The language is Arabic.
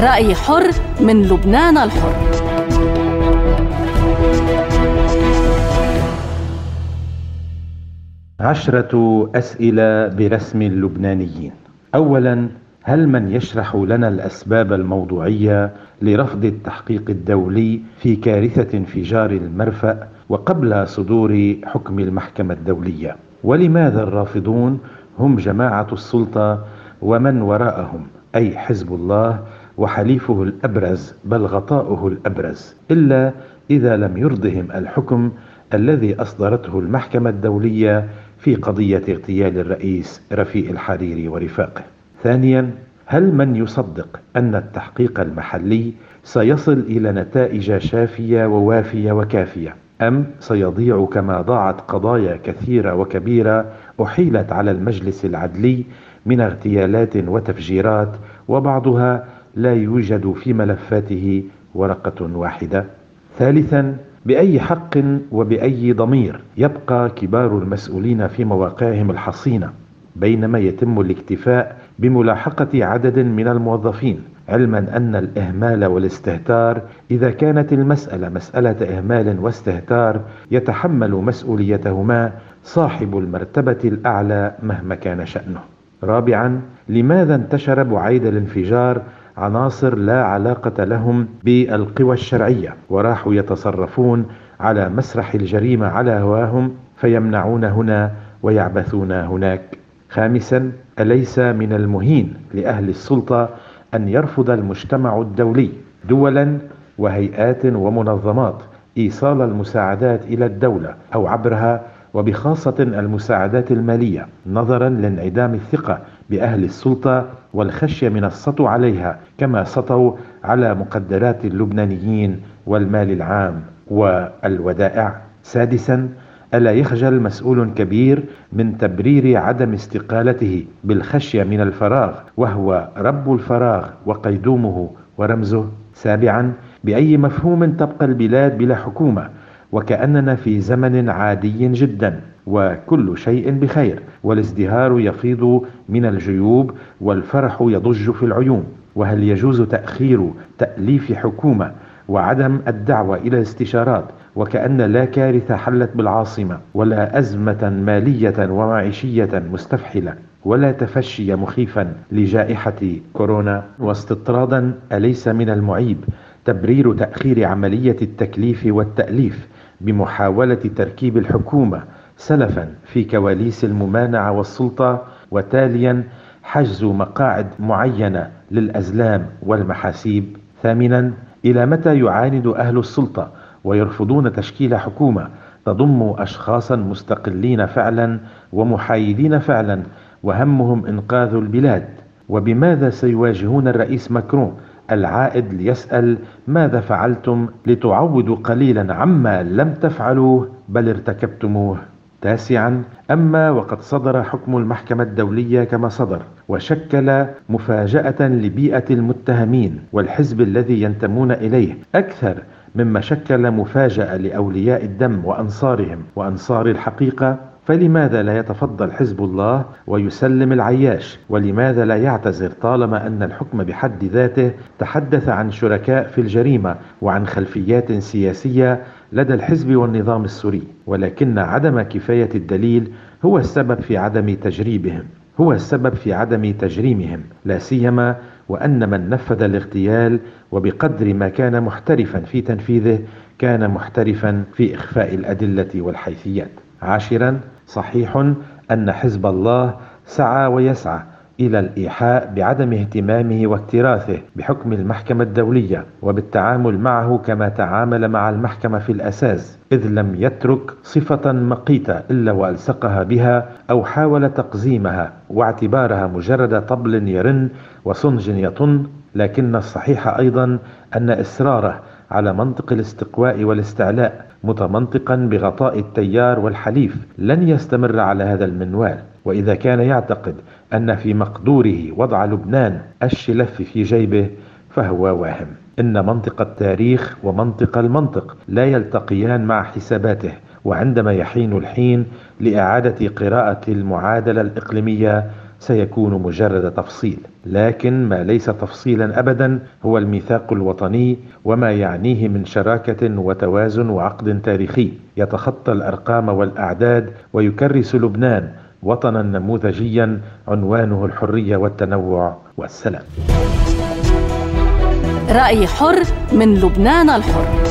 رأي حر من لبنان الحر. عشرة أسئلة برسم اللبنانيين. أولا، هل من يشرح لنا الأسباب الموضوعية لرفض التحقيق الدولي في كارثة انفجار المرفأ وقبل صدور حكم المحكمة الدولية؟ ولماذا الرافضون هم جماعة السلطة ومن وراءهم، أي حزب الله وحليفه الأبرز بل غطاؤه الأبرز، إلا إذا لم يرضهم الحكم الذي أصدرته المحكمة الدولية في قضية اغتيال الرئيس رفيق الحريري ورفاقه؟ ثانيا، هل من يصدق أن التحقيق المحلي سيصل إلى نتائج شافية ووافية وكافية، أم سيضيع كما ضاعت قضايا كثيرة وكبيرة أحيلت على المجلس العدلي من اغتيالات وتفجيرات وبعضها لا يوجد في ملفاته ورقة واحدة؟ ثالثا، بأي حق وبأي ضمير يبقى كبار المسؤولين في مواقعهم الحصينة بينما يتم الاكتفاء بملاحقة عدد من الموظفين، علما أن الإهمال والاستهتار، إذا كانت المسألة مسألة إهمال واستهتار، يتحمل مسؤوليتهما صاحب المرتبة الأعلى مهما كان شأنه؟ رابعا، لماذا انتشر بعيد الانفجار عناصر لا علاقة لهم بالقوى الشرعية وراحوا يتصرفون على مسرح الجريمة على هواهم فيمنعون هنا ويعبثون هناك؟ خامسا، أليس من المهين لأهل السلطة أن يرفض المجتمع الدولي دولا وهيئات ومنظمات إيصال المساعدات إلى الدولة أو عبرها، وبخاصة المساعدات المالية، نظرا لانعدام الثقة بأهل السلطة والخشية من السطو عليها كما سطوا على مقدرات اللبنانيين والمال العام والودائع؟ سادسا، ألا يخجل مسؤول كبير من تبرير عدم استقالته بالخشية من الفراغ وهو رب الفراغ وقيدومه ورمزه؟ سابعا، بأي مفهوم تبقى البلاد بلا حكومة وكأننا في زمن عادي جدا وكل شيء بخير والازدهار يفيض من الجيوب والفرح يضج في العيون؟ وهل يجوز تأخير تأليف حكومة وعدم الدعوة إلى استشارات وكأن لا كارثة حلت بالعاصمة ولا أزمة مالية ومعيشية مستفحلة ولا تفشي مخيفا لجائحة كورونا؟ واستطرادا، أليس من المعيب تبرير تأخير عملية التكليف والتأليف بمحاولة تركيب الحكومة سلفا في كواليس الممانعة والسلطة وتاليا حجز مقاعد معينة للأزلام والمحاسيب؟ ثامنا، إلى متى يعاند أهل السلطة ويرفضون تشكيل حكومة تضم أشخاصا مستقلين فعلا ومحايدين فعلا وهمهم إنقاذ البلاد؟ وبماذا سيواجهون الرئيس ماكرون العائد ليسأل ماذا فعلتم لتعوضوا قليلا عما لم تفعلوه بل ارتكبتموه؟ تاسعا، أما وقد صدر حكم المحكمة الدولية كما صدر وشكل مفاجأة لبيئة المتهمين والحزب الذي ينتمون إليه أكثر مما شكل مفاجأة لأولياء الدم وأنصارهم وأنصار الحقيقة، فلماذا لا يتفضل حزب الله ويسلم العياش؟ ولماذا لا يعتذر طالما أن الحكم بحد ذاته تحدث عن شركاء في الجريمة وعن خلفيات سياسية لدى الحزب والنظام السوري، ولكن عدم كفاية الدليل هو السبب في عدم تجريبهم، هو السبب في عدم تجريمهم، لا سيما وأن من نفذ الاغتيال وبقدر ما كان محترفا في تنفيذه كان محترفا في إخفاء الأدلة والحيثيات. عاشرا، صحيح أن حزب الله سعى ويسعى إلى الإيحاء بعدم اهتمامه واكتراثه بحكم المحكمة الدولية وبالتعامل معه كما تعامل مع المحكمة في الأساس، إذ لم يترك صفة مقيتة إلا وألصقها بها أو حاول تقزيمها واعتبارها مجرد طبل يرن وصنج يطن. لكن الصحيح أيضا أن إصراره على منطق الاستقواء والاستعلاء متمنطقا بغطاء التيار والحليف لن يستمر على هذا المنوال، وإذا كان يعتقد أن في مقدوره وضع لبنان الشلف في جيبه فهو واهم. إن منطق التاريخ ومنطق المنطق لا يلتقيان مع حساباته، وعندما يحين الحين لإعادة قراءة المعادلة الإقليمية سيكون مجرد تفصيل، لكن ما ليس تفصيلا أبدا هو الميثاق الوطني وما يعنيه من شراكة وتوازن وعقد تاريخي يتخطى الأرقام والأعداد ويكرس لبنان وطنا نموذجيا عنوانه الحرية والتنوع والسلام. رأي حر من لبنان الحر.